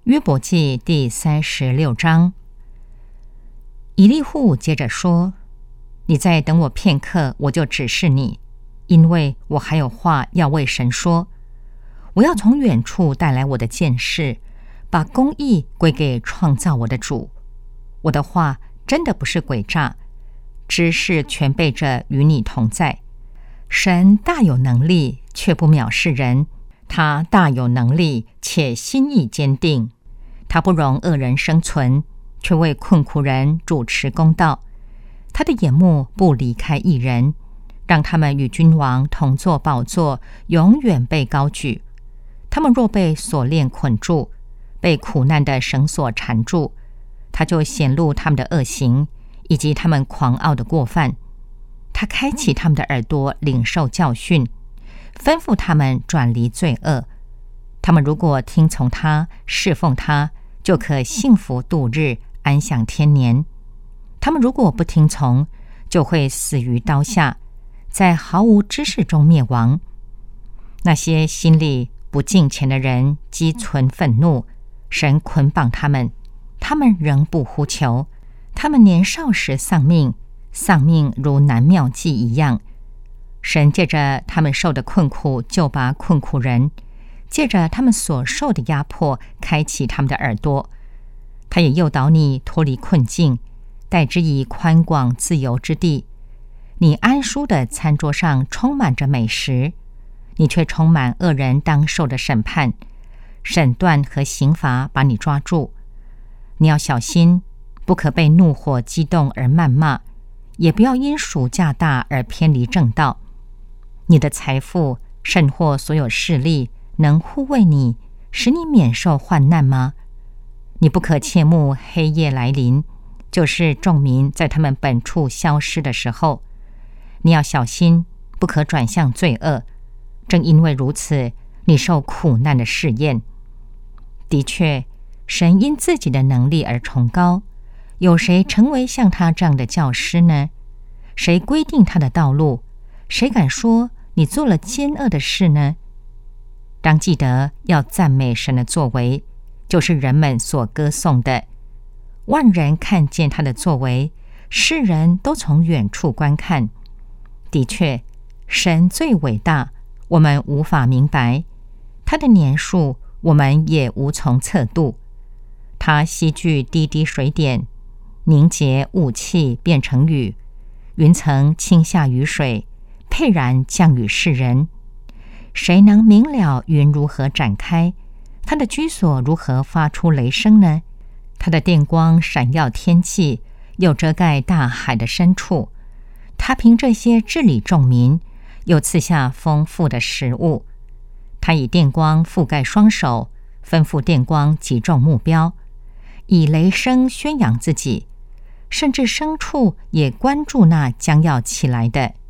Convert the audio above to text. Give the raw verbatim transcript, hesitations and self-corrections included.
约伯记第三十六章。以利户接着说：你再等我片刻，我就指示你，因为我还有话要为神说。我要从远处带来我的见识，把公义归给创造我的主。我的话真的不是诡诈，知识全备着与你同在。神大有能力，却不藐视人；他大有能力，且心意坚定。他不容恶人生存，却为困苦人主持公道。他的眼目不离开义人，让他们与君王同坐宝座，永远被高举。他们若被锁链捆住，被苦难的绳索缠住，他就显露他们的恶行，以及他们狂傲的过犯。他开启他们的耳朵，领受教训，吩咐他们转离罪恶。他们如果听从他，侍奉他，就可幸福度日，安享天年。他们如果不听从，就会死于刀下，在毫无知识中灭亡。那些心里不敬虔的人积存愤怒，神捆绑他们，他们仍不呼求。他们年少时丧命，丧命如南庙祭一样。神借着他们受的困苦，救拔困苦人，借着他们所受的压迫，开启他们的耳朵。他也诱导你脱离困境，带之以宽广自由之地。你安舒的餐桌上充满着美食，你却充满恶人当受的审判，审断和刑罚把你抓住。你要小心，不可被怒火激动而谩骂，也不要因暑假大而偏离正道。你的财富甚或所有势力能护卫你，使你免受患难吗？你不可切慕黑夜来临，就是众民在他们本处消失的时候。你要小心，不可转向罪恶。正因为如此，你受苦难的试验。的确，神因自己的能力而崇高，有谁成为像他这样的教师呢？谁规定他的道路？谁敢说你做了奸恶的事呢？当记得要赞美神的作为，就是人们所歌颂的。万人看见他的作为，世人都从远处观看。的确，神最伟大，我们无法明白；他的年数，我们也无从测度。他吸聚滴滴水点，凝结雾气变成雨，云层倾下雨水，沛然降雨世人。谁能明了云如何展开？他的居所如何发出雷声呢？他的电光闪耀天际，又遮盖大海的深处。他凭这些治理众民，又赐下丰富的食物。他以电光覆盖双手，吩咐电光击中目标，以雷声宣扬自己，甚至牲畜也关注那将要起来的。